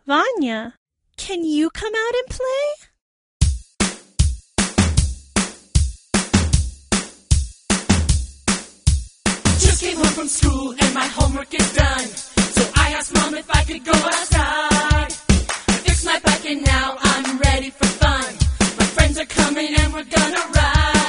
Vanya, can you come out and play? Just came home from school and my homework is done. So I asked Mom if I could go outside. I fixed my bike and now I'm ready for fun. My friends are coming and we're gonna ride.